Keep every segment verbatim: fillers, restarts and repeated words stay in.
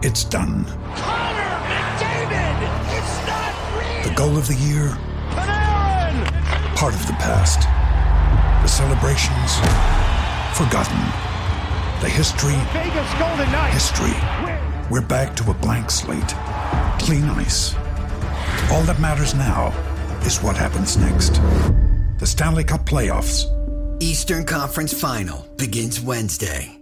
It's done. Connor McDavid! It's not real! The goal of the year? Panarin! Part of the past. The celebrations? Forgotten. The history? Vegas Golden Knights! History. We're back to a blank slate. Clean ice. All that matters now is what happens next. The Stanley Cup Playoffs. Eastern Conference Final begins Wednesday.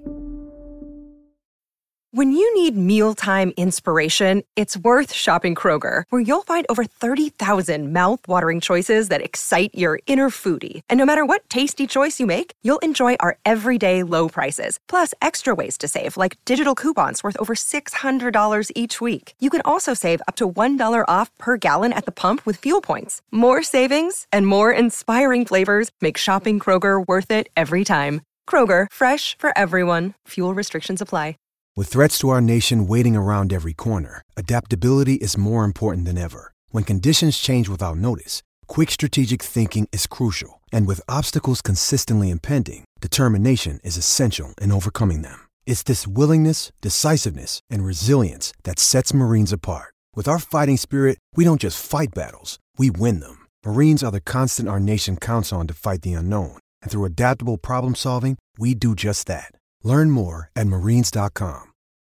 When you need mealtime inspiration, it's worth shopping Kroger, where you'll find over thirty thousand mouth-watering choices that excite your inner foodie. And no matter what tasty choice you make, you'll enjoy our everyday low prices, plus extra ways to save, like digital coupons worth over six hundred dollars each week. You can also save up to one dollar off per gallon at the pump with fuel points. More savings and more inspiring flavors make shopping Kroger worth it every time. Kroger, fresh for everyone. Fuel restrictions apply. With threats to our nation waiting around every corner, adaptability is more important than ever. When conditions change without notice, quick strategic thinking is crucial. And with obstacles consistently impending, determination is essential in overcoming them. It's this willingness, decisiveness, and resilience that sets Marines apart. With our fighting spirit, we don't just fight battles, we win them. Marines are the constant our nation counts on to fight the unknown. And through adaptable problem solving, we do just that. Learn more at marines dot com.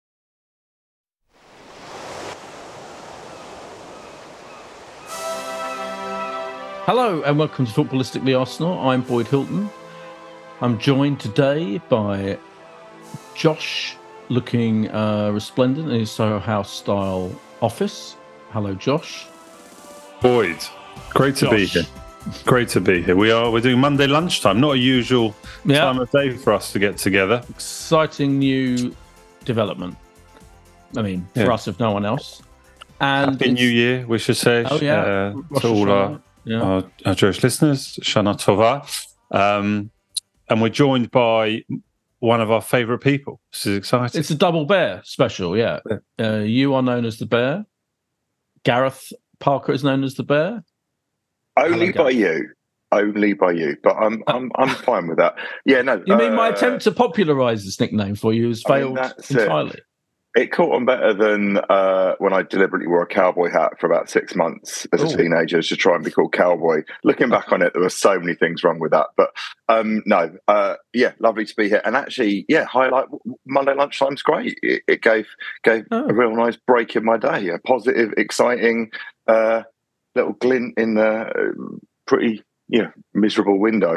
Hello and welcome to Footballistically Arsenal. I'm Boyd Hilton. I'm joined today by Josh, looking uh, resplendent in his Soho House style office. Hello, Josh. Boyd, great to Josh. be here. Great to be here. We are. We're doing Monday lunchtime. Not a usual Yeah. time of day for us to get together. Exciting new develevant. I mean, for Yeah. us, if no one else. And Happy it's- New Year, we should say. Oh, yeah. uh, Rosh to all our, Hashanah. Yeah. our, our Jewish listeners. Shana Tova. Um, and we're joined by one of our favourite people. This is exciting. It's a double bear special, yeah. Uh, you are known as the bear. Gareth Parker is known as the bear. Only Hello, by Gareth. you. Only by you. But I'm I'm I'm fine with that. Yeah, no. You mean my uh, attempt to popularise this nickname for you has I mean, failed that's it. entirely? It caught on better than uh, when I deliberately wore a cowboy hat for about six months as a Ooh. teenager to try and be called cowboy. Looking back on it, there were so many things wrong with that. But um, no, uh, yeah, lovely to be here. And actually, yeah, highlight Monday lunchtime's great. It, it gave gave Oh. a real nice break in my day. A positive, exciting uh, little glint in the uh, pretty, you know, miserable window.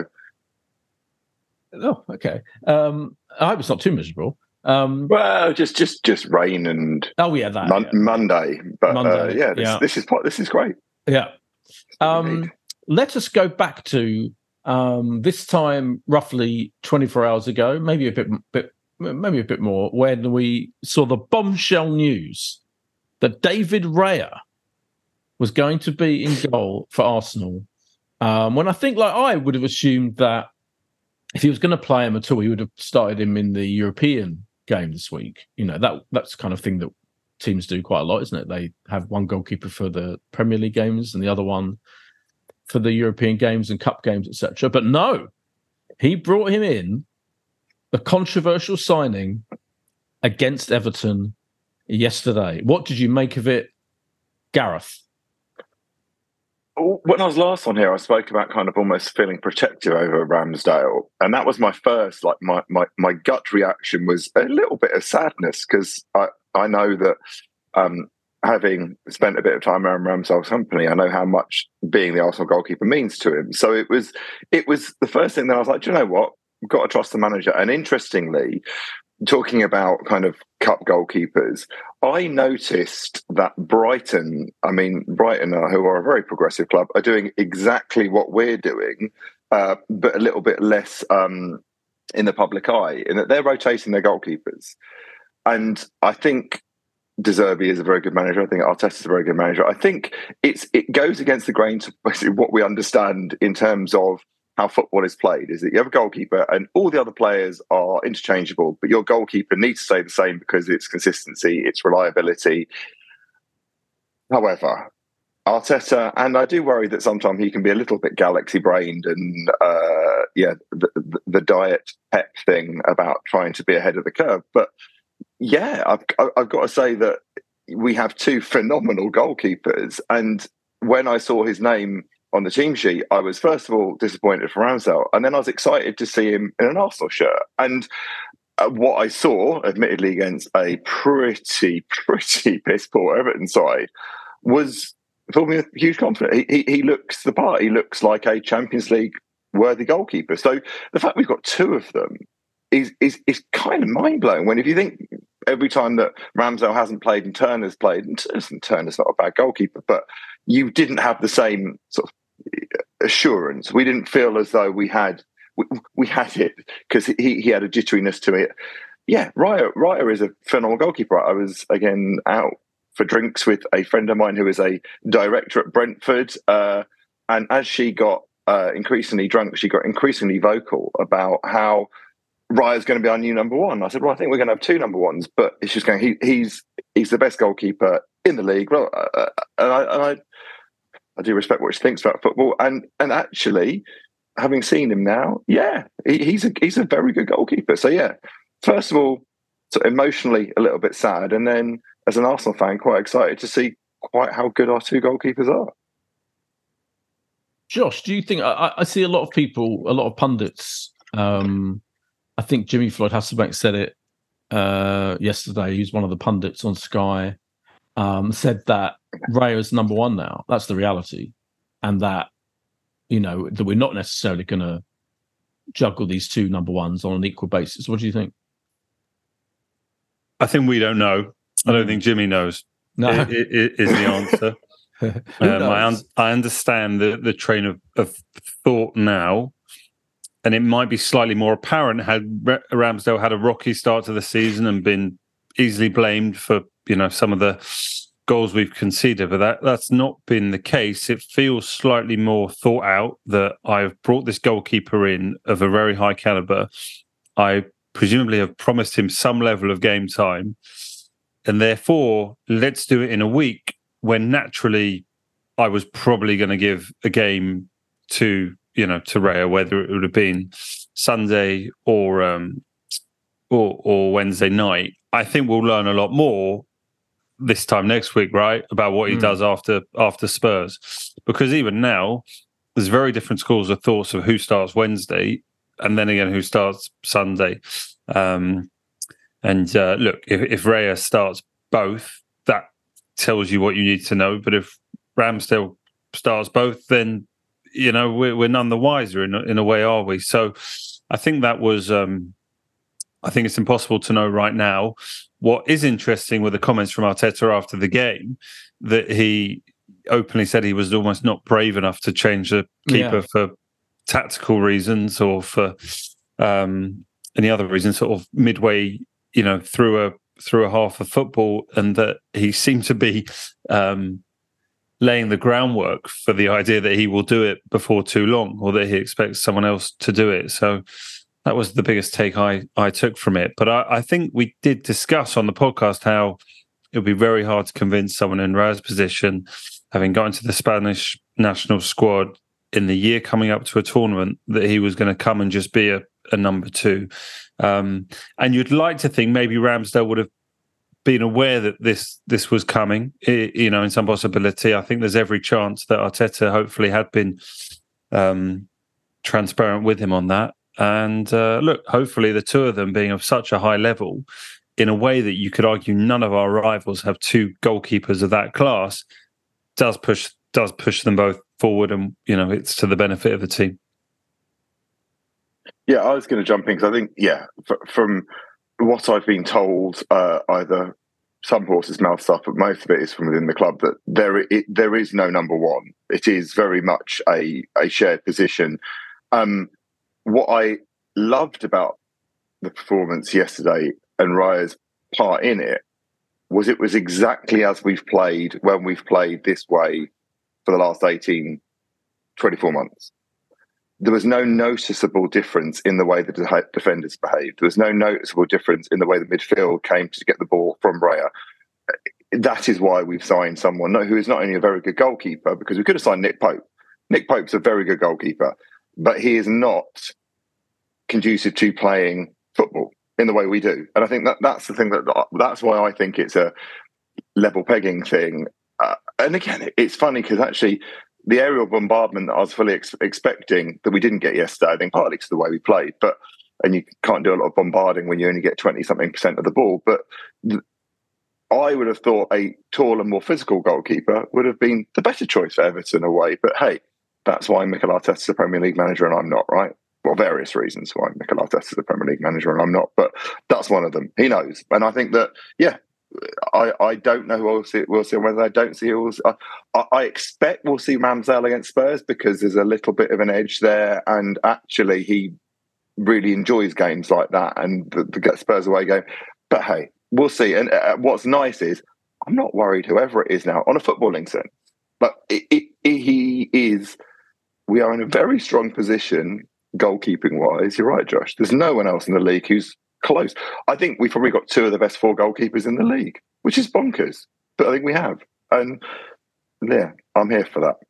Oh, okay. Um, I hope it's not too miserable. Um, Well, just just just rain and oh, yeah, that. mon- yeah. Monday. But Monday, uh, yeah, this, yeah. this is po- this is great. Yeah. It's what we Um, need. let us go back to um, this time, roughly twenty-four hours ago, maybe a bit, bit, maybe a bit more, when we saw the bombshell news that David Raya was going to be in goal for Arsenal. Um, when I think, like, I would have assumed that if he was going to play him at all, he would have started him in the European game this week. You know, that that's the kind of thing that teams do quite a lot, isn't it? They have one goalkeeper for the Premier League games and the other one for the European games and cup games, et cetera. But no, he brought him in, a controversial signing against Everton yesterday. What did you make of it, Gareth? When I was last on here, I spoke about kind of almost feeling protective over Ramsdale, and that was my first, like my my, my gut reaction was a little bit of sadness because I I know that um, having spent a bit of time around Ramsdale's company, I know how much being the Arsenal goalkeeper means to him. So it was it was the first thing that I was like, do you know what? We've got to trust the manager. And interestingly, talking about kind of cup goalkeepers, I noticed that Brighton, I mean, Brighton, are, who are a very progressive club, are doing exactly what we're doing, uh, but a little bit less um, in the public eye, in that they're rotating their goalkeepers. And I think De Zerbi is a very good manager. I think Arteta is a very good manager. I think it's it goes against the grain to basically what we understand in terms of how football is played, is that you have a goalkeeper and all the other players are interchangeable, but your goalkeeper needs to stay the same because it's consistency, it's reliability. However, Arteta, and I do worry that sometimes he can be a little bit galaxy-brained and, uh, yeah, the, the, the diet pep thing about trying to be ahead of the curve. But yeah, I've, I've got to say that we have two phenomenal goalkeepers. And when I saw his name on the team sheet, I was first of all disappointed for Ramsdale, and then I was excited to see him in an Arsenal shirt. And uh, what I saw, admittedly against a pretty, pretty piss poor Everton side, was filled me with huge confidence. He, he, he looks the part. He looks like a Champions League worthy goalkeeper. So the fact we've got two of them is is is kind of mind blowing. When if you think every time that Ramsdale hasn't played and Turner's played, and Turner's not a bad goalkeeper, but you didn't have the same sort of assurance. We didn't feel as though we had we, we had it because he he had a jitteriness to it. Yeah, Raya Raya is a phenomenal goalkeeper. I was again out for drinks with a friend of mine who is a director at Brentford, uh, and as she got uh, increasingly drunk, she got increasingly vocal about how Raya's going to be our new number one. I said, well, I think we're going to have two number ones, but it's just going. He, he's he's the best goalkeeper in the league. Well, uh, and I and I, I do respect what she thinks about football, and and actually, having seen him now, yeah, he, he's a he's a very good goalkeeper. So yeah, first of all, so emotionally a little bit sad, and then as an Arsenal fan, quite excited to see quite how good our two goalkeepers are. Josh, do you think I, I see a lot of people, a lot of pundits? Um, I think Jimmy Floyd Hasselbank said it uh, yesterday. He's one of the pundits on Sky. Um, said that Raya's number one now. That's the reality, and that you know that we're not necessarily going to juggle these two number ones on an equal basis. What do you think? I think we don't know. I don't think Jimmy knows. No, it, it, is the answer. um, I, un- I understand the, the train of, of thought now, and it might be slightly more apparent had R- Ramsdale had a rocky start to the season and been easily blamed for you know some of the goals we've conceded, but that, that's not been the case. It feels slightly more thought out that I've brought this goalkeeper in of a very high caliber. I presumably have promised him some level of game time, and therefore let's do it in a week when naturally I was probably going to give a game to, you know, to Raya, whether it would have been Sunday or, um, or, or Wednesday night. I think we'll learn a lot more this time next week, right, about what he mm. does after after Spurs. Because even now, there's very different schools of thoughts of who starts Wednesday and then again who starts Sunday. Um, and uh, look, if, if Raya starts both, that tells you what you need to know. But if Ramsdale starts both, then, you know, we're, we're none the wiser in, in a way, are we? So I think that was... Um, I think it's impossible to know right now. What is interesting with the comments from Arteta after the game, that he openly said he was almost not brave enough to change the keeper yeah. for tactical reasons or for um, any other reason, sort of midway, you know, through a through a half of football, and that he seemed to be um, laying the groundwork for the idea that he will do it before too long, or that he expects someone else to do it. So that was the biggest take I, I took from it. But I, I think we did discuss on the podcast how it would be very hard to convince someone in Raya's position, having got into the Spanish national squad in the year coming up to a tournament, that he was going to come and just be a, a number two. Um, and you'd like to think maybe Ramsdale would have been aware that this this was coming, you know, in some possibility. I think there's every chance that Arteta hopefully had been um, transparent with him on that. And uh, look, hopefully the two of them being of such a high level, in a way that you could argue none of our rivals have two goalkeepers of that class, does push does push them both forward, and you know it's to the benefit of the team. Yeah, I was going to jump in because I think, yeah, f- from what I've been told, uh, either some horse's mouth stuff, but most of it is from within the club, that there it, there is no number one. It is very much a a shared position. Um, What I loved about the performance yesterday and Raya's part in it was it was exactly as we've played when we've played this way for the last eighteen, twenty-four months. There was no noticeable difference in the way the de- defenders behaved. There was no noticeable difference in the way the midfield came to get the ball from Raya. That is why we've signed someone who is not only a very good goalkeeper, because we could have signed Nick Pope. Nick Pope's a very good goalkeeper, but he is not conducive to playing football. in the way we do. And I think that that's the thing that that's why I think it's a level pegging thing. Uh, and again, it's funny because actually the aerial bombardment that I was fully ex- expecting that we didn't get yesterday, I think partly to the way we played, but and you can't do a lot of bombarding when you only get twenty something percent of the ball. But th- I would have thought a taller, more physical goalkeeper would have been the better choice for Everton away. But hey, that's why Mikel Arteta's the Premier League manager and I'm not, right? Well, various reasons why Mikel Arteta's the Premier League manager and I'm not, but that's one of them. He knows. And I think that, yeah, I, I don't know who we'll see, we'll see whether I don't see who I, I, I expect we'll see Ramsdale against Spurs because there's a little bit of an edge there. And actually, he really enjoys games like that and the, the Spurs away game. But hey, we'll see. And uh, what's nice is I'm not worried whoever it is now on a footballing sense. But it, it, it, he is, we are in a very strong position goalkeeping wise. You're right, Josh. There's no one else in the league who's close. I think we've probably got two of the best four goalkeepers in the league, which is bonkers. But I think we have. And yeah, I'm here for that.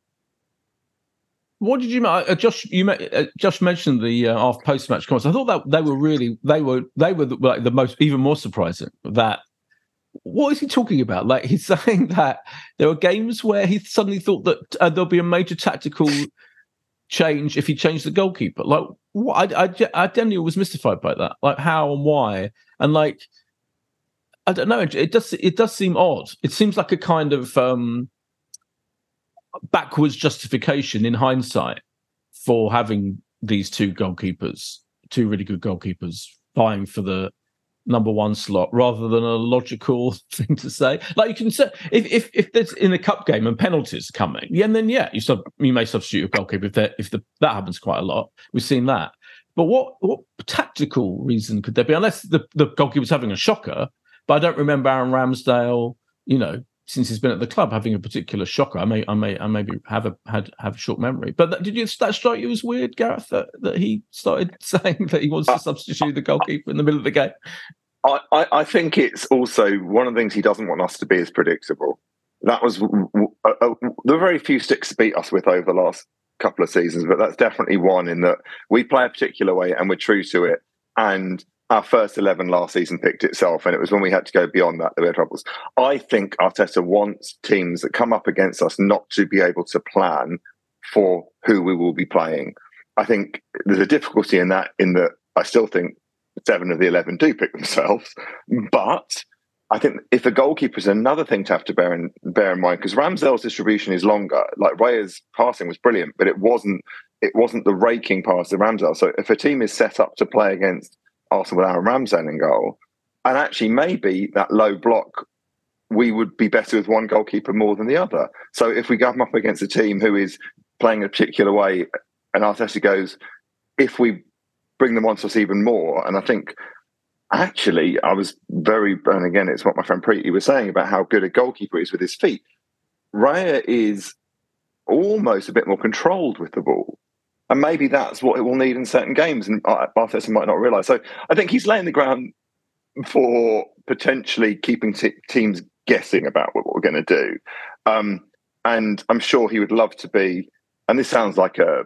What did you uh, Josh? You uh, Josh mentioned the uh, after post match comments. I thought that they were really they were they were the, like the most even more surprising. That what is he talking about? Like he's saying that there were games where he suddenly thought that uh, there'll be a major tactical change if he changed the goalkeeper. Like what? I I, I genuinely was mystified by that. Like how and why and like I don't know. It, it does it does seem odd. It seems like a kind of. Um, backwards justification in hindsight for having these two goalkeepers, two really good goalkeepers vying for the number one slot rather than a logical thing to say. Like you can say, if if, if there's in a cup game and penalties coming, yeah, and then yeah, you sub, you may substitute a goalkeeper if that if the, that happens quite a lot. We've seen that. But what what tactical reason could there be? Unless the, the goalkeeper's having a shocker, but I don't remember Aaron Ramsdale, you know, since he's been at the club, having a particular shocker. I may, I may, I maybe have a had have a short memory. But that, did you that strike you as weird, Gareth, that, that he started saying that he wants to substitute the goalkeeper in the middle of the game? I, I, I think it's also one of the things he doesn't want us to be as predictable. That was uh, uh, there are very few sticks to beat us with over the last couple of seasons, but that's definitely one in that we play a particular way and we're true to it. And our first eleven last season picked itself, and it was when we had to go beyond that that we had troubles. I think Arteta wants teams that come up against us not to be able to plan for who we will be playing. I think there's a difficulty in that, in that I still think seven of the eleven do pick themselves. But I think if a goalkeeper is another thing to have to bear in, bear in mind, because Ramsdale's distribution is longer. Like Raya's passing was brilliant, but it wasn't it wasn't the raking pass of Ramsdale. So if a team is set up to play against Arsenal with Aaron Ramsdale in goal, and actually maybe that low block, we would be better with one goalkeeper more than the other. So if we come up against a team who is playing a particular way, and Arteta goes, if we bring them onto us even more, and I think actually I was very, and again, it's what my friend Preeti was saying about how good a goalkeeper is with his feet. Raya is almost a bit more controlled with the ball. And maybe that's what it will need in certain games, and Arteta might not realise. So I think he's laying the ground for potentially keeping t- teams guessing about what we're going to do. Um, and I'm sure he would love to be, and this sounds like a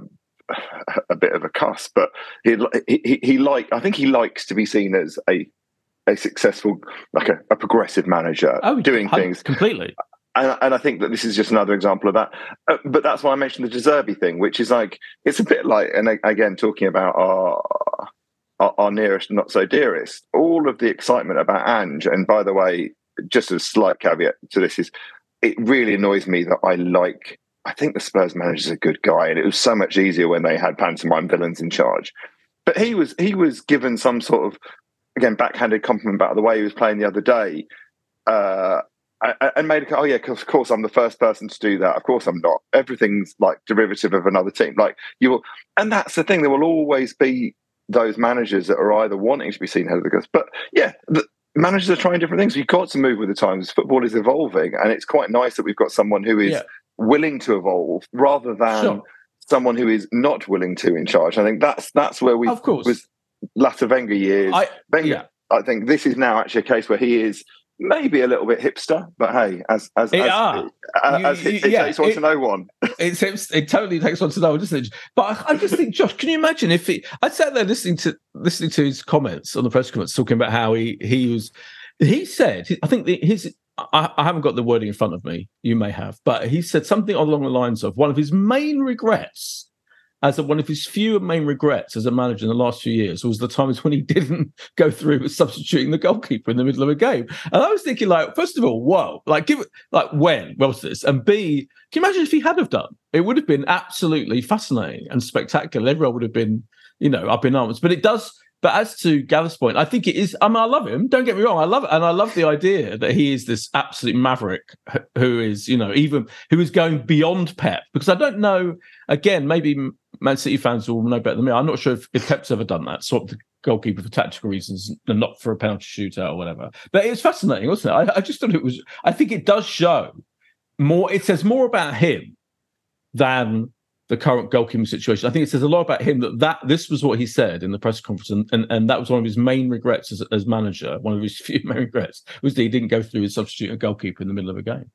a bit of a cuss, but he he, he like I think he likes to be seen as a a successful, like a, a progressive manager, oh, doing things completely. And, and I think that this is just another example of that. Uh, but that's why I mentioned the De Zerbi thing, which is like, it's a bit like, and again, talking about our, our, our nearest, not so dearest, all of the excitement about Ange. And by the way, just a slight caveat to this is, it really annoys me that I like, I think the Spurs manager's a good guy, and it was so much easier when they had pantomime villains in charge. But he was, he was given some sort of, again, backhanded compliment about the way he was playing the other day. Uh, And made a, oh yeah, of course I'm the first person to do that. Of course I'm not. Everything's like derivative of another team. Like you will, and that's the thing. There will always be those managers that are either wanting to be seen ahead of the guys. But yeah, the managers are trying different things. You've got to move with the times. Football is evolving, and it's quite nice that we've got someone who is yeah. willing to evolve rather than sure. someone who is not willing to in charge. I think that's that's where we of course was latter Wenger years. I, Wenger, yeah. I think this is now actually a case where he is maybe a little bit hipster, but hey, as as it, as, ah, as, you, as it, it yeah, takes one it, to know one. It's, it totally takes one to know, doesn't it? But I, I just think, Josh, can you imagine if he? I sat there listening to listening to his comments on the press conference, talking about how he he was. He said, I think the, his. I, I haven't got the wording in front of me. You may have, but he said something along the lines of one of his main regrets. As a, one of his few main regrets as a manager in the last few years was the times when he didn't go through with substituting the goalkeeper in the middle of a game. And I was thinking, like, first of all, whoa, like, give it, like, when was this? And B, can you imagine if he had have done? It would have been absolutely fascinating and spectacular. Everyone would have been, you know, up in arms. But it does. But as to Gareth's point, I think it is. I mean, I love him. Don't get me wrong. I love it, and I love the idea that he is this absolute maverick who is, you know, even who is going beyond Pep. Because I don't know. Again, maybe Man City fans will know better than me. I'm not sure if, if Pep's ever done that, swap the goalkeeper for tactical reasons and not for a penalty shootout or whatever. But it was fascinating, wasn't it? I, I just thought it was. I think it does show more. It says more about him than the current goalkeeping situation. I think it says a lot about him that, that this was what he said in the press conference, and, and, and that was one of his main regrets as, as manager. One of his few main regrets was that he didn't go through and substitute a goalkeeper in the middle of a game.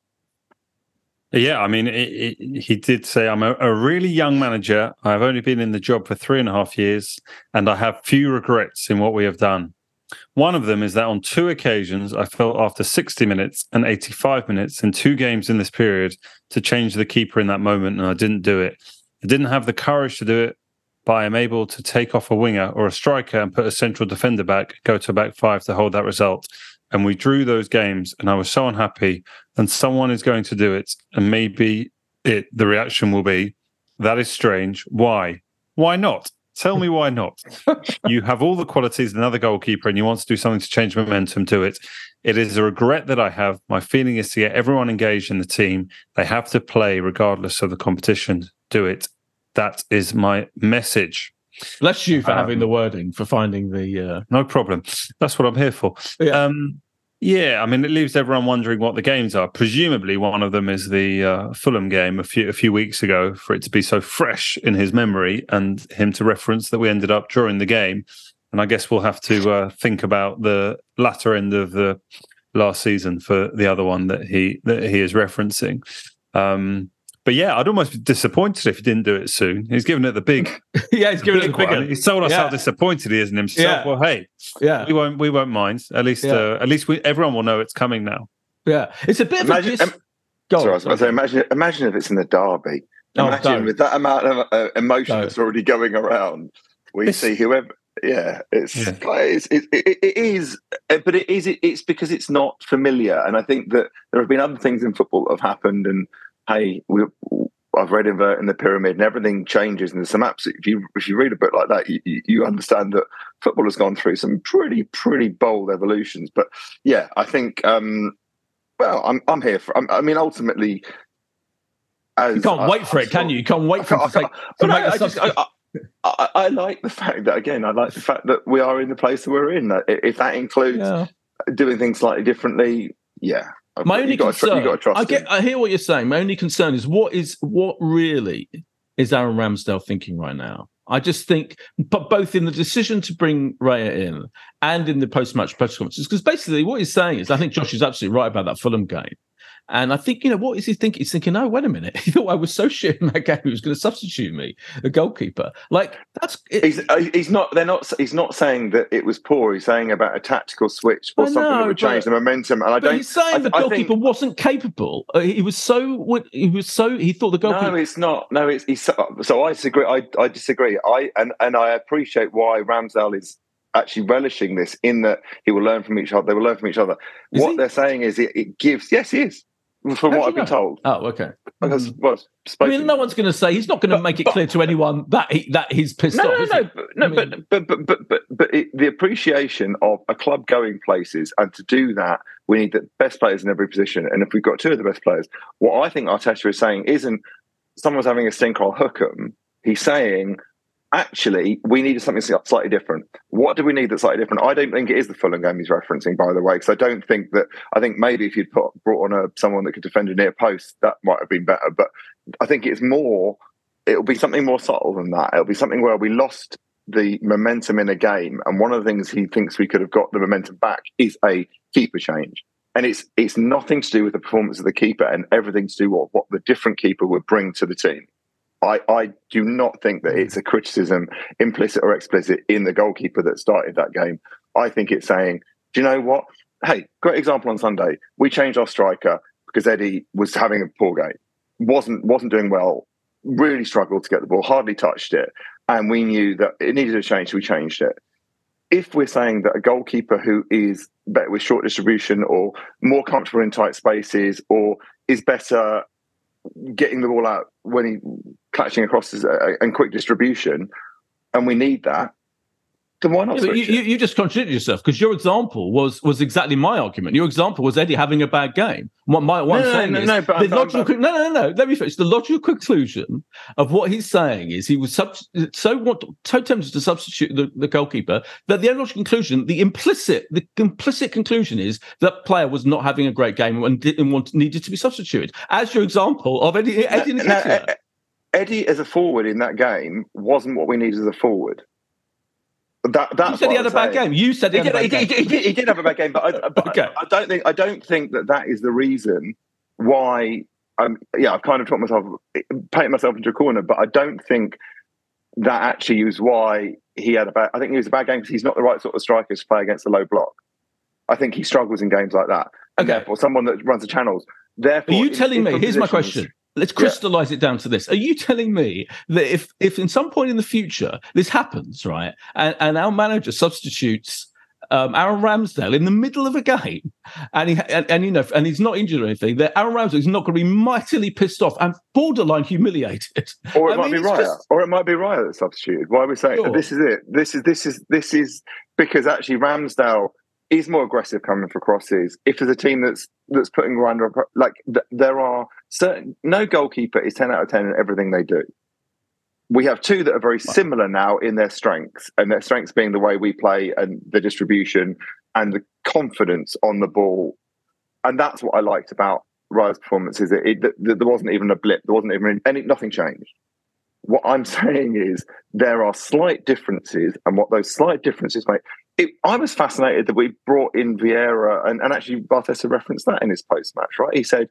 Yeah, I mean, it, it, he did say, I'm a, a really young manager. I've only been in the job for three and a half years, and I have few regrets in what we have done. One of them is that on two occasions, I felt after sixty minutes and eighty-five minutes in two games in this period to change the keeper in that moment, and I didn't do it. I didn't have the courage to do it, but I am able to take off a winger or a striker and put a central defender back, go to a back five to hold that result. And we drew those games, and I was so unhappy. And someone is going to do it, and maybe it. The reaction will be, that is strange. Why? Why not? Tell me why not. You have all the qualities of another goalkeeper, and you want to do something to change momentum. Do it. It is a regret that I have. My feeling is to get everyone engaged in the team. They have to play regardless of the competition. Do it. That is my message. Bless you for um, having the wording, for finding the... Uh... No problem. That's what I'm here for. Yeah. Um, yeah, I mean, it leaves everyone wondering what the games are. Presumably one of them is the uh, Fulham game a few a few weeks ago, for it to be so fresh in his memory and him to reference that we ended up during the game. And I guess we'll have to uh, think about the latter end of the last season for the other one that he that he is referencing. Um But yeah, I'd almost be disappointed if he didn't do it soon. He's given it the big, yeah, he's given big it the big one. He's told us yeah. how disappointed he is in himself. Yeah. Well, hey, yeah, we won't, we won't mind. At least, yeah. uh, at least we, everyone will know it's coming now. Yeah, it's a bit imagine, of a. Dis- um, Go sorry, on, I was going to say, imagine, imagine if it's in the derby. Imagine oh, with that amount of uh, emotion no. that's already going around. We it's, see whoever. Yeah, it's yeah. It's, it, it, it is, but it is. It, it's because it's not familiar, and I think that there have been other things in football that have happened, and hey, we. I've read Invert in the Pyramid, and everything changes. And there's some absolute. If you if you read a book like that, you, you understand that football has gone through some pretty pretty bold evolutions. But yeah, I think. Um, well, I'm I'm here for. I'm, I mean, ultimately, as you can't I, wait for I, it, can you? You can't wait for it to take. To make I, I, just, I, I, I like the fact that again, I like the fact that we are in the place that we're in. That if that includes yeah. doing things slightly differently, yeah. My only concern, tr- trust I get, him. I hear what you're saying. My only concern is what is what really is Aaron Ramsdale thinking right now? I just think, but both in the decision to bring Raya in and in the post-match press conferences, because basically what he's saying is, I think Josh is absolutely right about that Fulham game. And I think, you know, what is he thinking? He's thinking, oh, wait a minute. He thought I was so shit in that game. He was going to substitute me, the goalkeeper. Like, that's... It. He's, he's not, they're not, he's not saying that it was poor. He's saying about a tactical switch or I something know, that would change but, the momentum. And I but don't... he's saying I, the goalkeeper think, wasn't capable. Uh, he was so... He was so... He thought the goalkeeper... No, it's not. No, it's... He's, so I disagree. I, I disagree. I and, and I appreciate why Ramsdale is actually relishing this, in that he will learn from each other. They will learn from each other. Is what he? They're saying is it, it gives... Yes, he is. From How what I've know? been told. Oh, okay. Because, well, I mean, no one's going to say, he's not going to make it but, clear to anyone that he, that he's pissed no, off. No, is no, he? but, no, I mean, but, but, but, but, but it, the appreciation of a club going places, and to do that, we need the best players in every position. And if we've got two of the best players, what I think Arteta is saying isn't someone's having a stinker, I'll hook 'em. He's saying, actually, we needed something slightly different. What do we need that's slightly different? I don't think it is the Fulham game he's referencing, by the way, because I don't think that. I think maybe if you'd put, brought on a, someone that could defend a near post, that might have been better. But I think it's more. It'll be something more subtle than that. It'll be something where we lost the momentum in a game, and one of the things he thinks we could have got the momentum back is a keeper change. And it's it's nothing to do with the performance of the keeper and everything to do with what the different keeper would bring to the team. I, I do not think that it's a criticism, implicit or explicit, in the goalkeeper that started that game. I think it's saying, do you know what? Hey, great example on Sunday. We changed our striker because Eddie was having a poor game, wasn't wasn't doing well, really struggled to get the ball, hardly touched it. And we knew that it needed a change, so we changed it. If we're saying that a goalkeeper who is better with short distribution or more comfortable in tight spaces or is better getting the ball out when he clutching across his, uh, and quick distribution, and we need that, then why not? Yeah, you, you, you just contradicted yourself, because your example was was exactly my argument. Your example was Eddie having a bad game. What, my, what no, I'm saying no, is no, but the I'm, logical I'm, no, no, no, no. Let me finish. The logical conclusion of what he's saying is he was sub, so want, so tempted to substitute the, the goalkeeper that the logical conclusion, the implicit, the implicit conclusion is that player was not having a great game and, did, and want, needed to be substituted. As your example of Eddie, Eddie no, no, Eddie as a forward in that game wasn't what we needed as a forward. That, that's you said he had a bad game. You said he, he, had did, a bad he, game. Did, he, did, he did have a bad game, but, I, but okay. I, I don't think I don't think that that is the reason why. Um, yeah, I've kind of talked myself, painted myself into a corner, but I don't think that actually is why he had a bad. I think he was a bad game because he's not the right sort of striker to play against a low block. I think he struggles in games like that. And okay. Therefore, someone that runs the channels. Therefore, are you telling me? Here's my question. Let's crystallize yeah. it down to this. Are you telling me that if, if in some point in the future this happens, right, and, and our manager substitutes um, Aaron Ramsdale in the middle of a game, and he and, and you know, and he's not injured or anything, that Aaron Ramsdale is not going to be mightily pissed off and borderline humiliated, or it I might mean, be Raya, just... or it might be Raya that substituted. Why are we saying sure. this is it? This is this is this is because actually Ramsdale is more aggressive coming for crosses. If there's a team that's that's putting Rwanda up, like th- there are certain, no goalkeeper is ten out of ten in everything they do. We have two that are very similar now in their strengths, and their strengths being the way we play and the distribution and the confidence on the ball. And that's what I liked about Raya's performance, is that it, it, there wasn't even a blip. There wasn't even any, nothing changed. What I'm saying is there are slight differences, and what those slight differences make. It, I was fascinated that we brought in Vieira, and, and actually Barthez referenced that in his post-match, right? He said,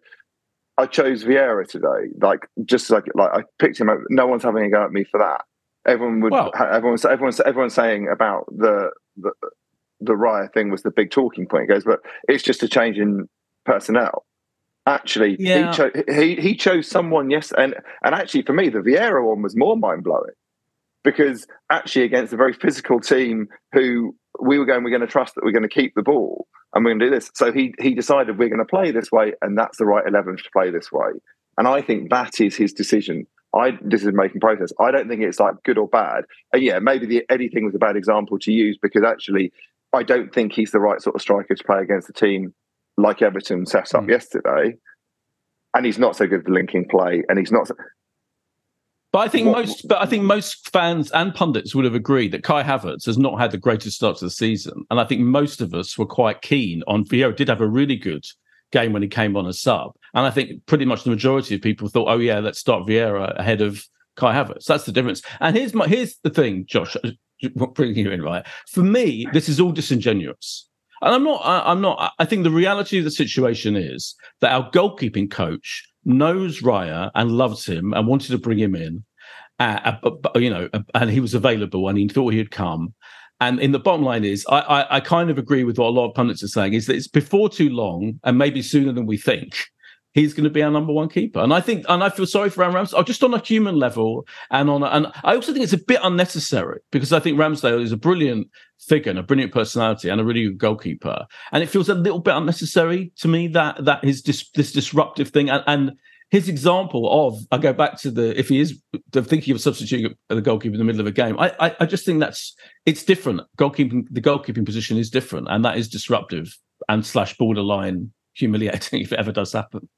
I chose Vieira today, like just like like I picked him up. No one's having a go at me for that. Everyone would, well, everyone's everyone's everyone's saying about the the the Raya thing was the big talking point. He goes, but it's just a change in personnel. Actually, yeah. he, cho- he he chose someone, yes, and and actually for me, the Vieira one was more mind blowing, because actually against a very physical team who we were going, we're going to trust that we're going to keep the ball and we're going to do this. So he he decided we're going to play this way, and that's the right eleven to play this way. And I think that is his decision. I decision-making process. I don't think it's like good or bad. And yeah, maybe the Eddie thing was a bad example to use, because actually I don't think he's the right sort of striker to play against a team like Everton set up mm. yesterday, and he's not so good at the linking play, and he's not. So... But I think what, most, but I think most fans and pundits would have agreed that Kai Havertz has not had the greatest start to the season, and I think most of us were quite keen on. Vieira did have a really good game when he came on as sub, and I think pretty much the majority of people thought, "Oh yeah, let's start Vieira ahead of Kai Havertz." That's the difference. And here's my here's the thing, Josh. Bringing you in, right? For me, this is all disingenuous. And I'm not, I'm not, I think the reality of the situation is that our goalkeeping coach knows Raya and loves him and wanted to bring him in, uh, uh, you know, uh, and he was available and he thought he'd come. And in the bottom line is, I, I, I kind of agree with what a lot of pundits are saying, is that it's before too long and maybe sooner than we think, he's going to be our number one keeper. And I think, and I feel sorry for Aaron Ramsdale, just on a human level. And on, a, and I also think it's a bit unnecessary, because I think Ramsdale is a brilliant figure and a brilliant personality and a really good goalkeeper. And it feels a little bit unnecessary to me that that is dis, this disruptive thing. And, and his example of, I go back to the, if he is thinking of substituting the goalkeeper in the middle of a game, I, I, I just think that's, it's different. Goalkeeping, the goalkeeping position is different, and that is disruptive and slash borderline humiliating if it ever does happen.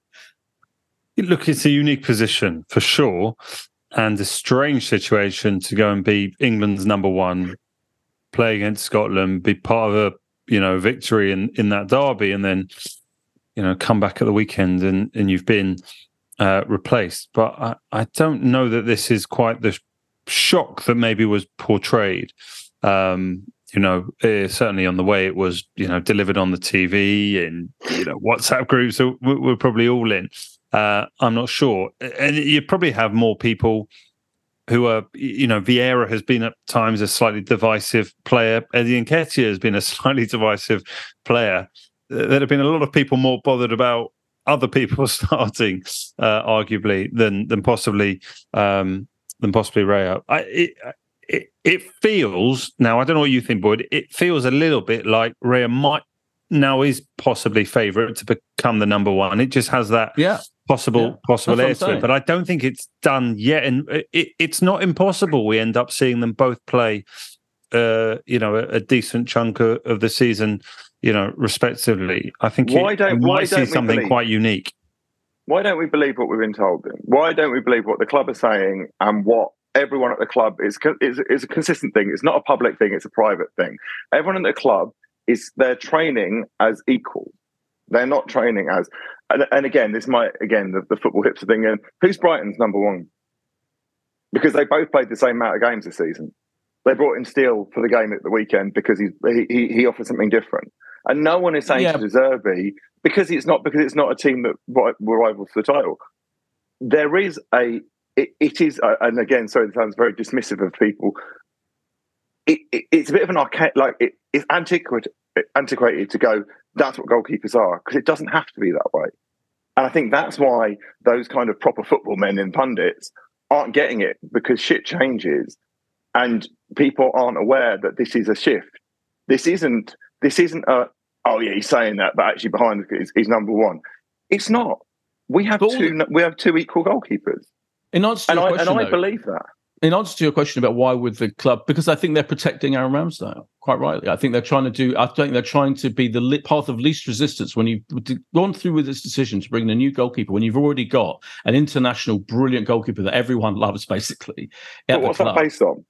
Look, it's a unique position for sure, and a strange situation to go and be England's number one, play against Scotland, be part of a you know victory in, in that derby, and then you know come back at the weekend and, and you've been uh, replaced. But I, I don't know that this is quite the shock that maybe was portrayed. Um, you know, uh, certainly on the way it was, you know, delivered on the T V and, you know, WhatsApp groups, so we're, we're probably all in. Uh, I'm not sure. And you probably have more people who are, you know, Vieira has been at times a slightly divisive player. Eddie Nketiah has been a slightly divisive player. There have been a lot of people more bothered about other people starting, uh, arguably, than than possibly um, than possibly Raya. I, it, it it feels now. I don't know what you think, Boyd. It feels a little bit like Raya might now is possibly favourite to become the number one. It just has that yeah. possible yeah. possible air to it, but I don't think it's done yet. And it, it's not impossible. We end up seeing them both play, uh, you know, a, a decent chunk of, of the season, you know, respectively. I think why it, don't, we why might don't see something believe, quite unique. Why don't we believe what we've been told then? Why don't we believe what the club is saying and what everyone at the club is, is, is a consistent thing? It's not a public thing, it's a private thing. Everyone in the club is, they're training as equal. They're not training as, and, and again, this might, again, the, the football hipster thing, and who's Brighton's number one? Because they both played the same amount of games this season. They brought in Steele for the game at the weekend because he's, he he he offers something different. And no one is saying yeah. to De Zerbi, because it's not because it's not a team that were rivals for the title. There is a, it, it is, uh, and again, sorry, it sounds very dismissive of people. It, it, it's a bit of an archaic, like it, it's antiquated, antiquated to go, that's what goalkeepers are, because it doesn't have to be that way. And I think that's why those kind of proper football men and pundits aren't getting it, because shit changes and people aren't aware that this is a shift. This isn't, this isn't a, oh yeah, he's saying that, but actually behind is he's number one. It's not. We have but two. The, we have two equal goalkeepers. In answer to and your I, question, and I though, believe that. In answer to your question about why would the club, because I think they're protecting Aaron Ramsdale, quite rightly. I think they're trying to do, I think they're trying to be the path of least resistance when you've gone through with this decision to bring in a new goalkeeper, when you've already got an international brilliant goalkeeper that everyone loves, basically. But what's that based on?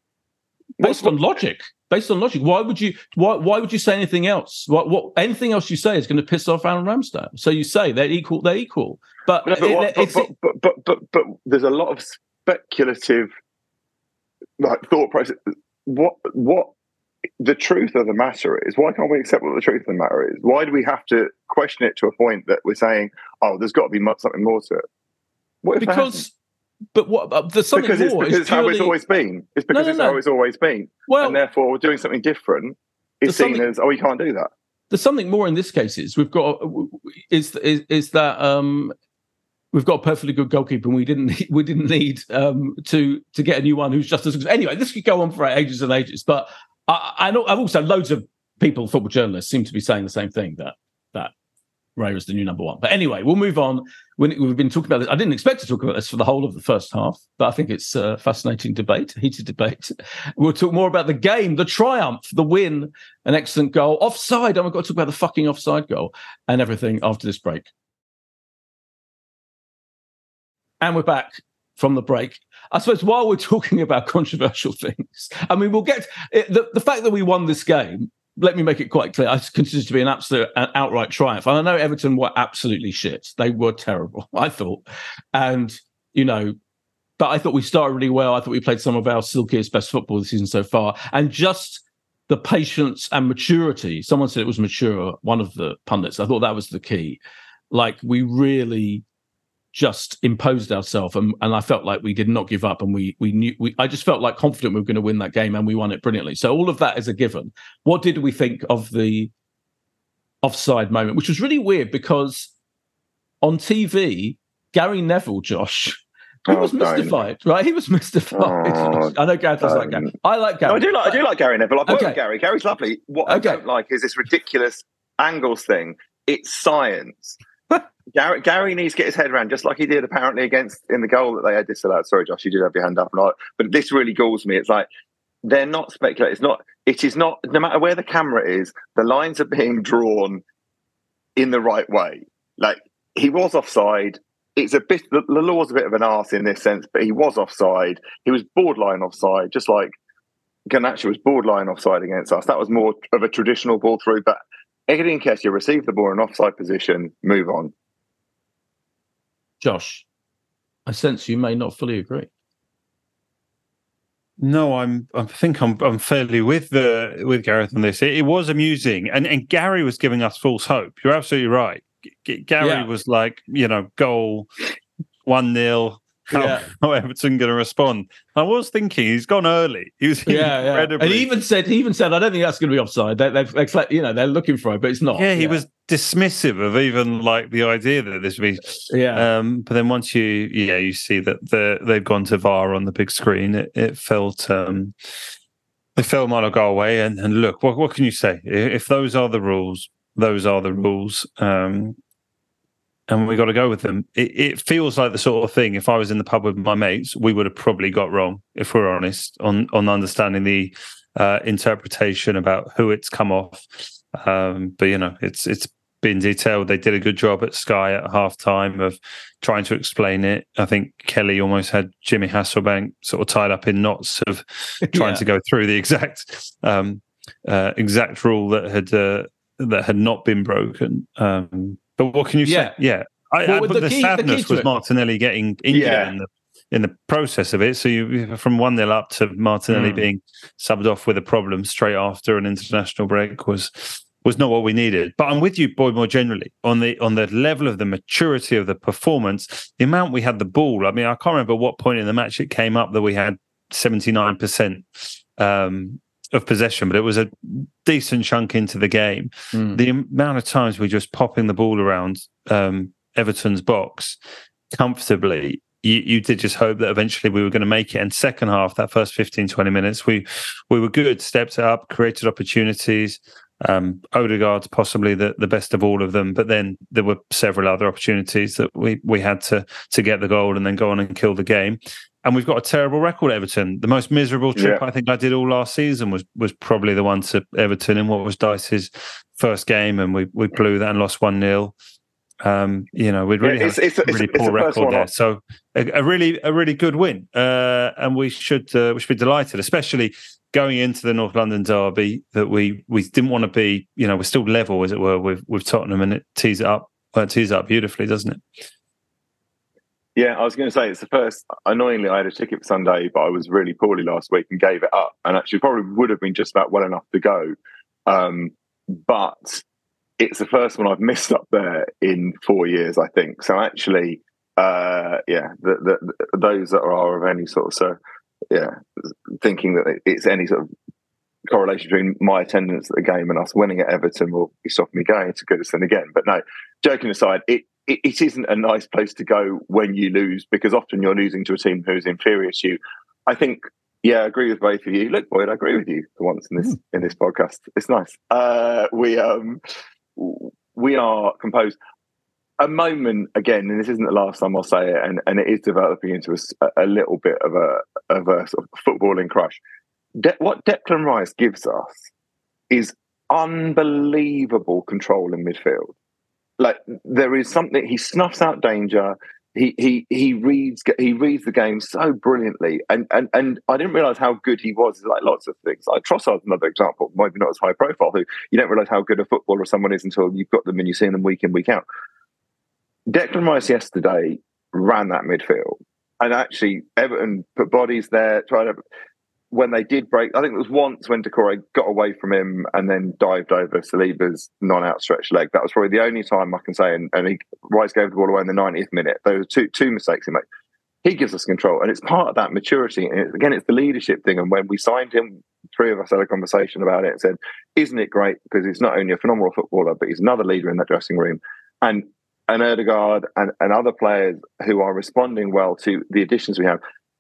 Based on logic. Based on logic. Why would you why why would you say anything else? What what anything else you say is going to piss off Aaron Ramsdale. So you say they're equal, they're equal. But, no, but, it, what, it's, but, but, but, but, but there's a lot of speculative like thought process. What what the truth of the matter is, why can't we accept what the truth of the matter is? Why do we have to question it to a point that we're saying, oh, there's got to be something more to it? What if because But what? Uh, there's something because more. It's because it's purely... how it's always been. It's because no, no, it's no. how it's always been. Well, and therefore, doing something different is seen as, oh, you can't do that. There's something more in this case. Is we've got is is, is that um, we've got a perfectly good goalkeeper, and we didn't need, we didn't need um, to to get a new one who's just as good. Anyway, this could go on for ages and ages. But I, I know I've also loads of people, football journalists, seem to be saying the same thing, that that Raya is the new number one. But anyway, we'll move on. When we've been talking about this, I didn't expect to talk about this for the whole of the first half, but I think it's a fascinating debate, heated debate. We'll talk more about the game, the triumph, the win, an excellent goal, offside, and we've got to talk about the fucking offside goal and everything after this break. And we're back from the break. I suppose while we're talking about controversial things, I mean, we'll get it, the, the fact that we won this game. Let me make it quite clear. I consider it to be an absolute, an outright triumph. And I know Everton were absolutely shit. They were terrible, I thought. And, you know, but I thought we started really well. I thought we played some of our silkiest, best football this season so far. And just the patience and maturity. Someone said it was mature, one of the pundits. I thought that was the key. Like, we really just imposed ourselves, and, and I felt like we did not give up, and we we knew we I just felt like confident we were going to win that game, and we won it brilliantly. So all of that is a given. What did we think of the offside moment, which was really weird because on T V, Gary Neville, Josh, he oh, was mystified, don't. right? He was mystified. Oh, I know Gary doesn't like Gary. I like Gary. No, I do like I do like Gary Neville. I've worked okay. with Gary. Gary's lovely. What okay. I don't like is this ridiculous angles thing. It's science. Gary, Gary needs to get his head around, just like he did apparently against in the goal that they had disallowed. Sorry, Josh, you did have your hand up, and I, but this really galls me. It's like they're not speculating. It's not. It is not. No matter where the camera is, the lines are being drawn in the right way. Like he was offside. It's a bit. The, the law's a bit of an arse in this sense, but he was offside. He was borderline offside, just like Garnacho was borderline offside against us. That was more of a traditional ball through, but Eddie Nketiah received the ball in offside position. Move on. Josh, I sense you may not fully agree. No, I'm. I think I'm. I'm fairly with the with Gareth on this. It, it was amusing, and and Gary was giving us false hope. You're absolutely right. G- Gary yeah. was like, you know, goal one nil. How, yeah. how Everton going to respond? I was thinking he's gone early. He was yeah, incredibly... yeah. And he even said, he even said, I don't think that's going to be offside. They, they've, they've, you know, they're looking for it, but it's not. Yeah, he yeah. was dismissive of even like the idea that this would be. Yeah. Um, but then once you, yeah, you see that the, they've gone to V A R on the big screen. It, it felt, um, they felt might go away. And, and look, what what can you say? If those are the rules, those are the rules. Um, And we got to go with them. It, it feels like the sort of thing, if I was in the pub with my mates, we would have probably got wrong, if we're honest, on, on understanding the uh, interpretation about who it's come off. Um, but, you know, it's it's been detailed. They did a good job at Sky at half-time of trying to explain it. I think Kelly almost had Jimmy Hasselbank sort of tied up in knots of trying yeah. to go through the exact um, uh, exact rule that had uh, that had not been broken. Um But what can you say? Yeah, yeah. I, well, I, but the, the key, sadness the was Martinelli getting injured yeah. in the in the process of it. So you from one nil up to Martinelli mm. being subbed off with a problem straight after an international break was was not what we needed. But I'm with you, Boyd, more generally on the on the level of the maturity of the performance, the amount we had the ball. I mean, I can't remember what point in the match it came up that we had seventy-nine percent. Um, of possession, but it was a decent chunk into the game. Mm. The amount of times we just popping the ball around um, Everton's box comfortably, you, you did just hope that eventually we were going to make it. And second half, that first fifteen, twenty minutes, we we were good, stepped it up, created opportunities. Um, Odegaard's possibly the, the best of all of them, but then there were several other opportunities that we, we had to to get the goal and then go on and kill the game. And we've got a terrible record at Everton. The most miserable trip yeah. I think I did all last season was was probably the one to Everton in what was Dice's first game, and we, we blew that and lost one nil. Um, you know, we'd really yeah, it's, had it's, a really it's, poor it's record there. So a, a really a really good win, uh, and we should uh, we should be delighted, especially going into the North London derby that we we didn't want to be. You know, we're still level, as it were, with with Tottenham, and it tees it up, well, it tees it up beautifully, doesn't it? Yeah, I was going to say it's the first. Annoyingly, I had a ticket for Sunday, but I was really poorly last week and gave it up. And actually, probably would have been just about well enough to go. Um, but it's the first one I've missed up there in four years, I think. So actually, uh, yeah, the, the, those that are of any sort of so, yeah, thinking that it's any sort of correlation between my attendance at the game and us winning at Everton will be stopping me going to Goodison again. But no, joking aside, it. It, it isn't a nice place to go when you lose, because often you're losing to a team who's inferior to you. I think, yeah, I agree with both of you. Look, Boyd, I agree with you for once in this mm. in this podcast. It's nice. Uh, we um we are composed. A moment again, and this isn't the last time I'll say it, and, and it is developing into a, a little bit of a of a sort of footballing crush. De- what Declan Rice gives us is unbelievable control in midfield. Like there is something, he snuffs out danger. He he he reads he reads the game so brilliantly, and and and I didn't realize how good he was. Like lots of things, like Trossard's another example, maybe not as high profile. Who you don't realize how good a footballer someone is until you've got them and you've seen them week in week out. Declan Rice yesterday ran that midfield, and actually Everton put bodies there. Tried to. When they did break, I think it was once when Decore got away from him and then dived over Saliba's non-outstretched leg. That was probably the only time I can say. And, and he, Rice gave the ball away in the ninetieth minute. There were two two mistakes he made. He gives us control, and it's part of that maturity. And it, again, it's the leadership thing. And when we signed him, three of us had a conversation about it and said, "Isn't it great? Because he's not only a phenomenal footballer, but he's another leader in that dressing room." And and Odegaard and, and other players who are responding well to the additions we have.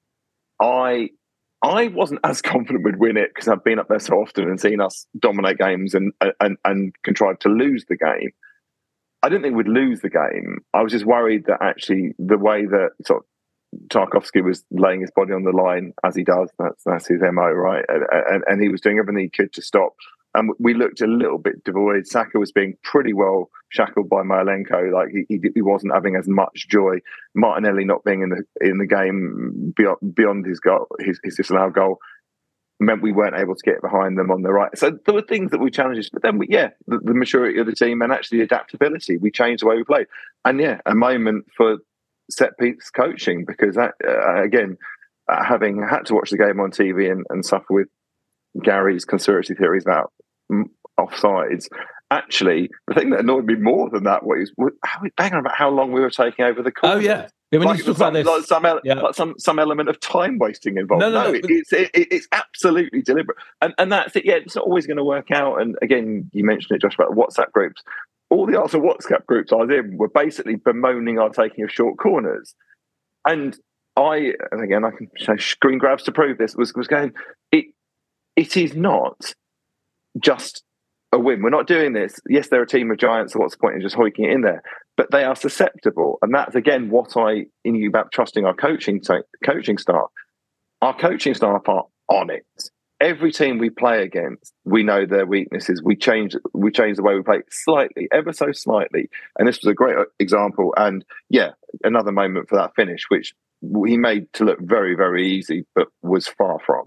I. I wasn't as confident we'd win it because I've been up there so often and seen us dominate games and and and contrive to lose the game. I didn't think we'd lose the game. I was just worried that actually the way that sort of Tarkowski was laying his body on the line as he does, that's that's his M O, right? And, and, and he was doing everything he could to stop. And we looked a little bit devoid. Saka was being pretty well shackled by Myerlenko. Like he, he, he wasn't having as much joy. Martinelli not being in the in the game beyond, beyond his goal, his, his disallowed goal, meant we weren't able to get behind them on the right. So there were things that we challenged, but then we, yeah, the, the maturity of the team and actually the adaptability. We changed the way we played, and yeah, a moment for set piece coaching because that, uh, again. having had to watch the game on T V and, and suffer with Gary's conspiracy theories about offsides, actually, the thing that annoyed me more than that was how we banging about how long we were taking over the corner. Oh yeah, yeah. When like, you talk some, about this, like some, ele- yeah. like some some element of time wasting involved. No, no, no, no it, but... it's it, it's absolutely deliberate, and and that's it. Yeah, it's not always going to work out. And again, you mentioned it, Josh, about the WhatsApp groups. All the Arsenal WhatsApp groups I was in were basically bemoaning our taking of short corners, and I, and again, I can show screen grabs to prove this. Was was going. It it is not just a win. We're not doing this. Yes, they're a team of giants, so what's the point in just hoiking it in there? But they are susceptible. And that's, again, what I in you about trusting our coaching t- coaching staff. Our coaching staff are on it. Every team we play against, we know their weaknesses. We change we change the way we play slightly, ever so slightly. And this was a great example. And, yeah, another moment for that finish, which he made to look very, very easy, but was far from.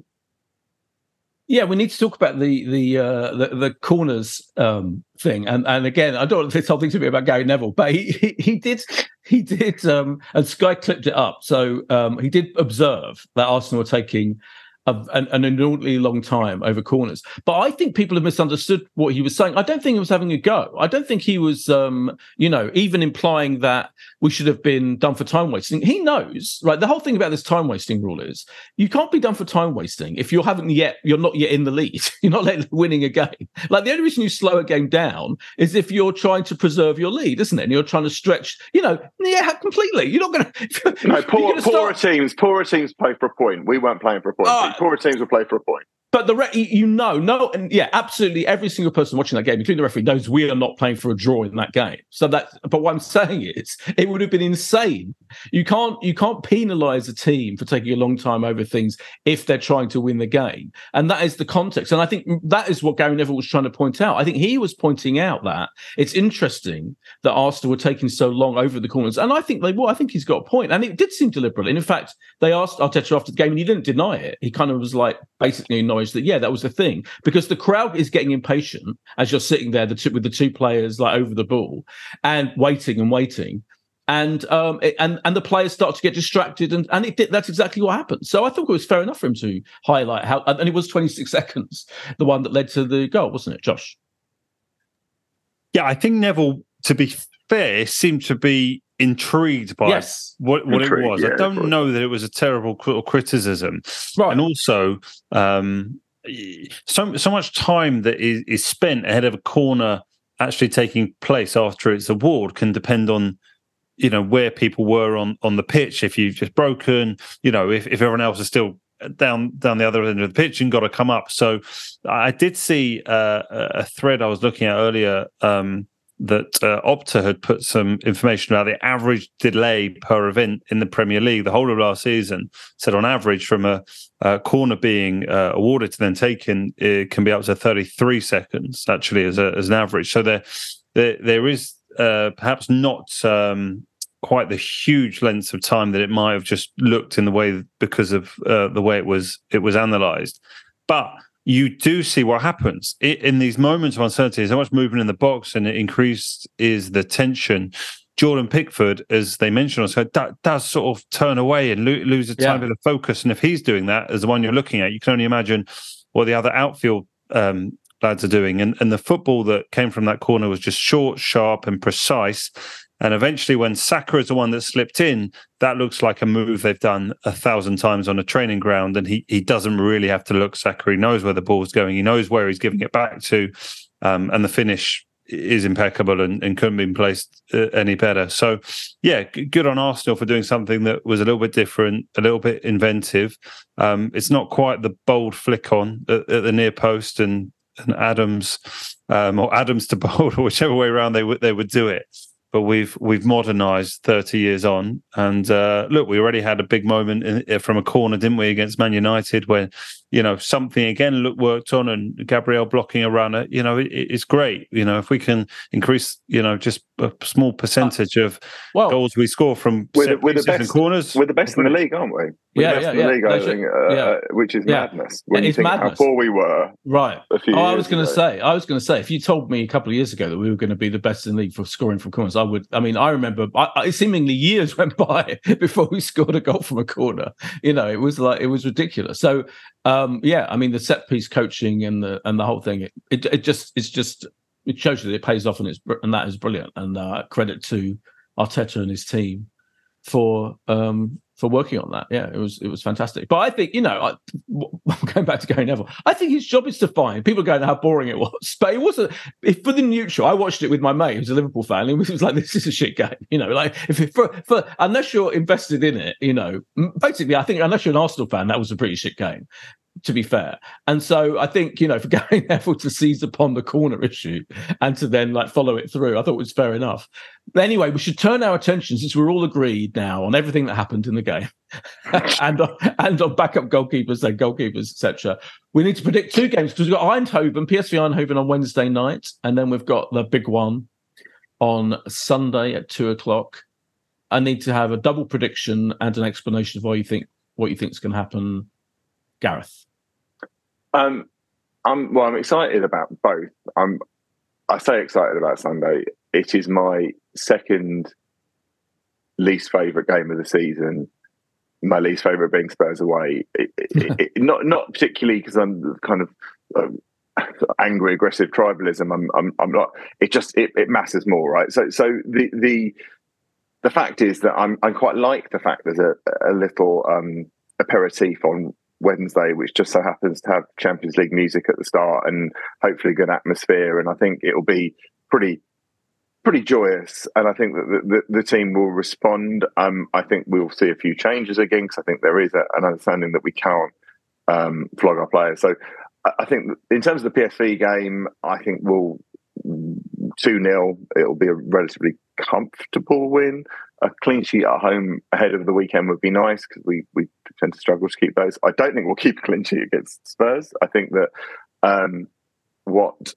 Yeah, we need to talk about the the uh, the, the corners um, thing, and and again, I don't want this whole thing to be about Gary Neville, but he he, he did he did, um, and Sky clipped it up, so um, he did observe that Arsenal were taking a, an, an inordinately long time over corners. But I think people have misunderstood what he was saying. I don't think he was having a go. I don't think he was, um, you know, even implying that we should have been done for time wasting. He knows, right? The whole thing about this time wasting rule is you can't be done for time wasting if you haven't yet, you're not yet in the lead. You're not like winning a game. Like the only reason you slow a game down is if you're trying to preserve your lead, isn't it? And you're trying to stretch, you know, yeah, completely. You're not going to. No, poor, poorer teams, poorer teams play for a point. We weren't playing for a point. Uh, poorer teams will play for a point. But the re- you know, no, and yeah, absolutely. Every single person watching that game, including the referee, knows we are not playing for a draw in that game. So that, but what I'm saying is, it would have been insane. You can't, you can't penalise a team for taking a long time over things if they're trying to win the game, and that is the context. And I think that is what Gary Neville was trying to point out. I think he was pointing out that it's interesting that Arsenal were taking so long over the corners, and I think they were. I think he's got a point, and it did seem deliberate. And in fact, they asked Arteta after the game, and he didn't deny it. He kind of was like, basically acknowledged that, yeah, that was the thing, because the crowd is getting impatient as you're sitting there the two, with the two players like over the ball and waiting and waiting. And um, it, and and the players start to get distracted, and, and it did, that's exactly what happened. So I thought it was fair enough for him to highlight how, and it was twenty-six seconds, the one that led to the goal, wasn't it, Josh? Yeah, I think Neville, to be fair, seemed to be intrigued by yes. what, what intrigued, it was. yeah, I don't know that it was a terrible criticism. Right. And also, um, so so much time that is, is spent ahead of a corner actually taking place after it's award can depend on, you know, where people were on, on the pitch. If you've just broken, you know, if, if everyone else is still down down the other end of the pitch and got to come up. So I did see uh, a thread I was looking at earlier um, that uh, Opta had put some information about the average delay per event in the Premier League. The whole of last season said on average from a, a corner being uh, awarded to then taken, it can be up to thirty-three seconds actually as, a, as an average. So there, there, there is uh, perhaps not um, quite the huge lengths of time that it might have just looked in the way because of uh, the way it was it was analysed. But you do see what happens it, in these moments of uncertainty. So much movement in the box, and it increased is the tension. Jordan Pickford, as they mentioned, also that does sort of turn away and lo- lose a time of the focus. And if he's doing that as the one you're looking at, you can only imagine what the other outfield um, lads are doing. And, and the football that came from that corner was just short, sharp, and precise. And eventually, when Saka is the one that slipped in, that looks like a move they've done a thousand times on a training ground. And he he doesn't really have to look. Saka, he knows where the ball's going. He knows where he's giving it back to. Um, and the finish is impeccable and, and couldn't be placed uh, any better. So, yeah, g- good on Arsenal for doing something that was a little bit different, a little bit inventive. Um, it's not quite the bold flick on at, at the near post and, and Adams, um, or Adams to bold, or whichever way around they would they would do it. But we've we've modernised thirty years on, and uh, look, we already had a big moment in, from a corner, didn't we, against Man United, when you know, something again look worked on, and Gabriel blocking a runner, you know, it, it's great. You know, if we can increase, you know, just a small percentage of well, goals we score from we're set the, we're the best, and corners. We're the best in the league, aren't we? We're yeah, the best yeah, in the yeah. league, I should, think, uh, yeah. uh, which is yeah. madness. When yeah, you think madness. how poor we were, right? A few oh, years I was going to ago. say, I was going to say, if you told me a couple of years ago that we were going to be the best in the league for scoring from corners, I would. I mean, I remember, I, I, seemingly years went by before we scored a goal from a corner. You know, it was like it was ridiculous. So, um, yeah, I mean, the set piece coaching and the and the whole thing, it, it, it just it's just it shows you that it pays off, and it's and that is brilliant. And uh, credit to Arteta and his team for um, for working on that. Yeah, it was it was fantastic. But I think, you know, I, going back to Gary Neville, I think his job is to find people going how boring it was. But it wasn't. If for the neutral, I watched it with my mate who's a Liverpool fan, and he was like, "This is a shit game." You know, like if it, for, for unless you're invested in it, you know, basically, I think unless you're an Arsenal fan, that was a pretty shit game, to be fair. And so I think, you know, for Gary Neville to seize upon the corner issue and to then like follow it through, I thought was fair enough. But anyway, we should turn our attention, since we're all agreed now on everything that happened in the game and, on, and on backup goalkeepers and goalkeepers, et cetera. We need to predict two games, because we've got Eindhoven, P S V Eindhoven on Wednesday night, and then we've got the big one on Sunday at two o'clock. I need to have a double prediction and an explanation of why you think what you think is going to happen, Gareth. Um, I'm well. I'm excited about both. I'm. I say excited about Sunday. It is my second least favourite game of the season. My least favourite being Spurs away. It, it, it, not not particularly because I'm kind of um, angry, aggressive tribalism. I'm. I'm. I'm not. It just it, it matters more, right? So so the the the fact is that I'm. I quite like the fact there's a a little um, aperitif on Wednesday, which just so happens to have Champions League music at the start and hopefully good atmosphere. And I think it'll be pretty, pretty joyous. And I think that the, the, the team will respond. Um, I think we'll see a few changes again, because I think there is a, an understanding that we can't um, flog our players. So I, I think in terms of the P S V game, I think we'll two nil. It'll be a relatively comfortable win. A clean sheet at home ahead of the weekend would be nice, because we, we tend to struggle to keep those. I don't think we'll keep a clean sheet against Spurs. I think that um, what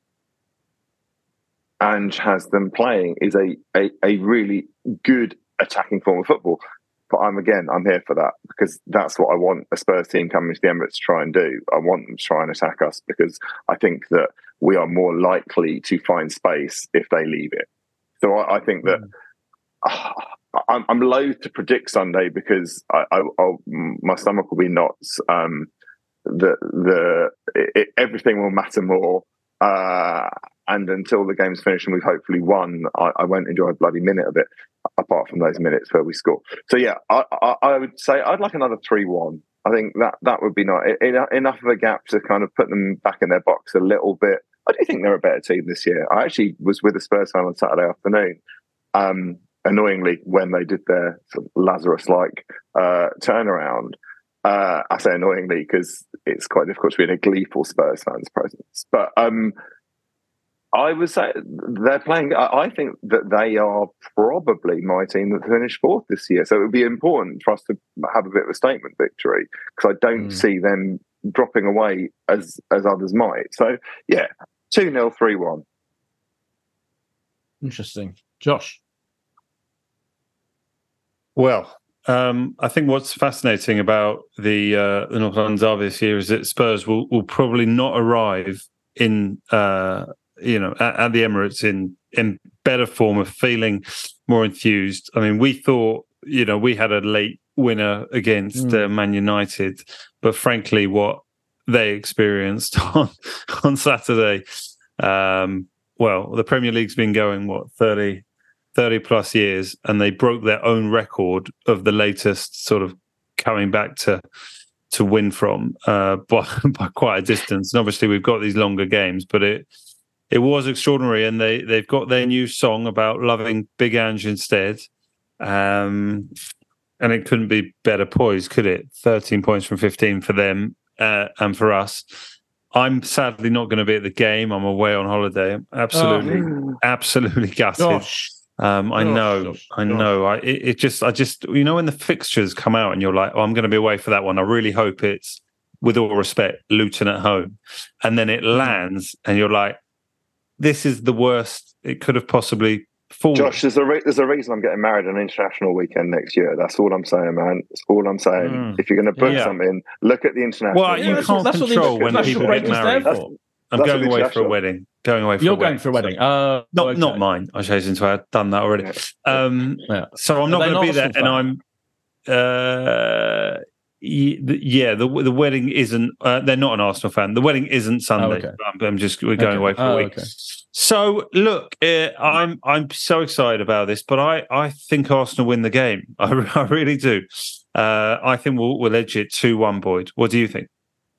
Ange has them playing is a, a, a really good attacking form of football. But I'm again, I'm here for that, because that's what I want a Spurs team coming to the Emirates to try and do. I want them to try and attack us, because I think that we are more likely to find space if they leave it. So I, I think that uh, I'm, I'm loath to predict Sunday, because I, I, I'll, my stomach will be knots. Um, the the it, everything will matter more, uh, and until the game's finished and we've hopefully won, I, I won't enjoy a bloody minute of it, apart from those minutes where we score. So yeah, I, I, I would say I'd like another three one. I think that that would be nice. Enough of a gap to kind of put them back in their box a little bit. I do think they're a better team this year. I actually was with a Spurs fan on Saturday afternoon, um, annoyingly, when they did their sort of Lazarus-like uh, turnaround. Uh, I say annoyingly because it's quite difficult to be in a gleeful Spurs fan's presence. But um, I would say they're playing. I think that they are probably my team that finished fourth this year. So it would be important for us to have a bit of a statement victory, because I don't mm. see them dropping away as as others might. So yeah, two nil, three one. Interesting. Josh? Well, um, I think what's fascinating about the uh, the North London derby this year is that Spurs will, will probably not arrive in uh, you know at, at the Emirates in in better form, of feeling more enthused. I mean, we thought, you know, we had a late winner against mm. uh, Man United, but frankly, what they experienced on on Saturday, um, well, the Premier League's been going what thirty, thirty plus years, and they broke their own record of the latest sort of coming back to to win from uh, by by quite a distance. And obviously, we've got these longer games, but it it was extraordinary, and they they've got their new song about loving Big Ange instead. Um, and it couldn't be better poised, could it? thirteen points from fifteen for them uh, and for us. I'm sadly not going to be at the game. I'm away on holiday. I'm absolutely, oh. absolutely gutted. Gosh. Um, I gosh, know, gosh, I know. I it, it just, I just, you know, when the fixtures come out and you're like, oh, I'm going to be away for that one. I really hope it's with all respect, Luton at home, and then it lands, and you're like, this is the worst it could have possibly fallen. Josh, there's a re- there's a reason I'm getting married on an international weekend next year. That's all I'm saying, man. That's all I'm saying. Mm. If you're going to book yeah. something, look at the international. Well, you yeah, can't that's control what when people get married. That's, I'm that's going away for a wedding. Going away for You're a wedding. going for a wedding. Uh, not okay. not mine. I chose into. I've done that already. Um, yeah. So I'm not going to be there, and I'm. Uh, yeah, the the wedding isn't. Uh, they're not an Arsenal fan. The wedding isn't Sunday. Oh, okay. I'm, I'm just we're going okay. away for oh, a week. Okay. So look, uh, I'm I'm so excited about this, but I, I think Arsenal win the game. I, I really do. Uh, I think we'll we'll edge it two one. Boyd, what do you think?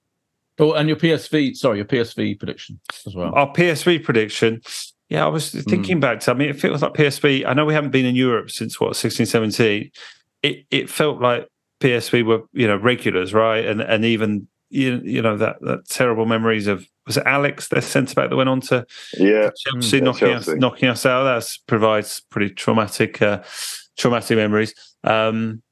Oh, and your P S V, sorry, your P S V prediction as well. Our P S V prediction. Yeah, I was thinking mm. back to. I mean, it feels like P S V. I know we haven't been in Europe since what sixteen, seventeen. It it felt like P S V were, you know, regulars, right? And and even you you know that that terrible memories of, was it Alex, their centre back that went on to yeah Chelsea, yeah, knocking Chelsea. us knocking us out. That provides pretty traumatic uh, traumatic memories. Um,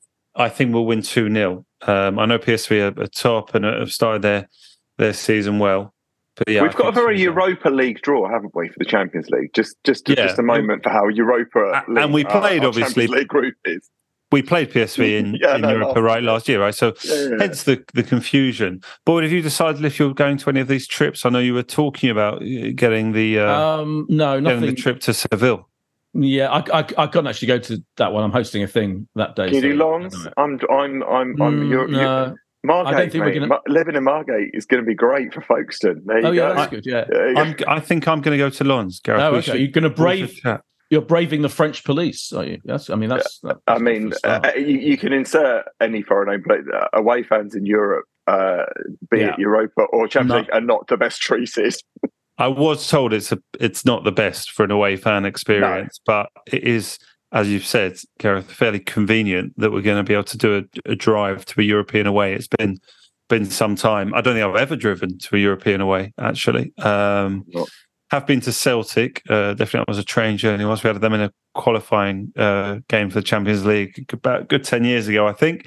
I think we'll win two nil. Um, I know P S V are, are top and have started their their season well. But yeah, we've got a very Europa League draw, haven't we, for the Champions League? Just just yeah. just a moment for how Europa and, League, and we played our, our obviously. Champions League group is. We played P S V in, yeah, in no, Europa right last year, right? So yeah, yeah, hence the, the confusion. Boyd, have you decided if you're going to any of these trips? I know you were talking about getting the uh, um, no, nothing. Getting the trip to Seville. Yeah, I, I I can't actually go to that one. I'm hosting a thing that day. Can you so do Lons? I'm I'm I'm I'm mm, you're, no. you're, Margate, I don't think mate. We're gonna... living in Margate is going to be great for Folkestone. There you oh, go. Yeah, that's good. Yeah, I'm, I think I'm going to go to Lons. Gareth, oh, okay. Should, you're going to brave. You're braving the French police, are you? That's. I mean, that's. that's I mean, uh, you, you can insert any foreign name, but uh, away fans in Europe, uh, be yeah. it Europa or Champions no. League, are not the best treated. I was told it's a, it's not the best for an away fan experience, no. but it is, as you've said, Gareth, fairly convenient that we're going to be able to do a, a drive to a European away. It's been been some time. I don't think I've ever driven to a European away, actually. Um, have been to Celtic. Uh, definitely that was a train journey. Once we had them in a qualifying uh, game for the Champions League about a good ten years ago, I think.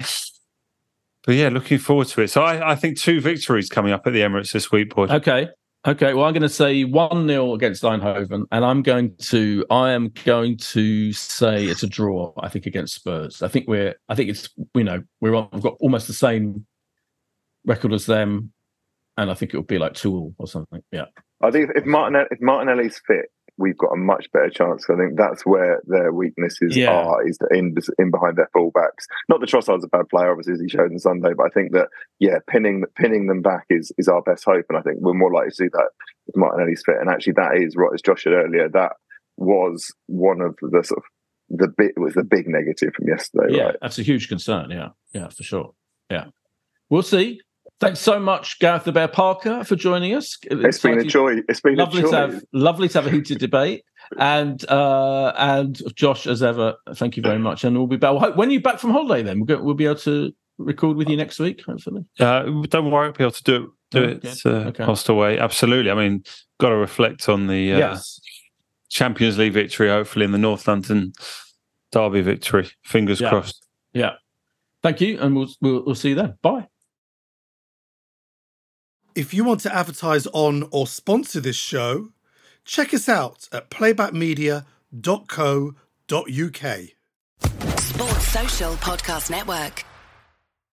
But yeah, looking forward to it. So I, I think two victories coming up at the Emirates this week, Boyd. Okay. Okay, well, I'm going to say one nil against Eindhoven, and I'm going to, I am going to say it's a draw, I think, against Spurs. I think we're, I think it's, you know, we're on, we've got almost the same record as them, and I think it'll be like two all or something. Yeah. I think if Martinelli, if Martinelli's fit, we've got a much better chance. I think that's where their weaknesses yeah. are, is in in behind their fullbacks. Not that Trossard's a bad player, obviously, as he showed on Sunday, but I think that yeah, pinning pinning them back is is our best hope, and I think we're more likely to see that if Martinelli's fit. And actually, that is right, as Josh said earlier, that was one of the sort of the bit was the big negative from yesterday. Yeah, right? That's a huge concern. Yeah, yeah, for sure. Yeah, we'll see. Thanks so much, Gareth the Bear Parker, for joining us. It's, it's been a joy. It's been lovely a joy. to have lovely to have a heated debate. And uh, and Josh, as ever, thank you very much. And we'll be back. When are you back from holiday? Then we'll go, we'll be able to record with you next week, hopefully. Uh, don't worry, we'll be able to do it. Do okay. it. Uh, okay. Passed away. Absolutely. I mean, got to reflect on the uh, yes. Champions League victory. Hopefully, in the North London derby victory. Fingers yeah. crossed. Yeah. Thank you, and we'll we'll, we'll see you then. Bye. If you want to advertise on or sponsor this show, check us out at playback media dot co dot uk. Sports Social Podcast Network.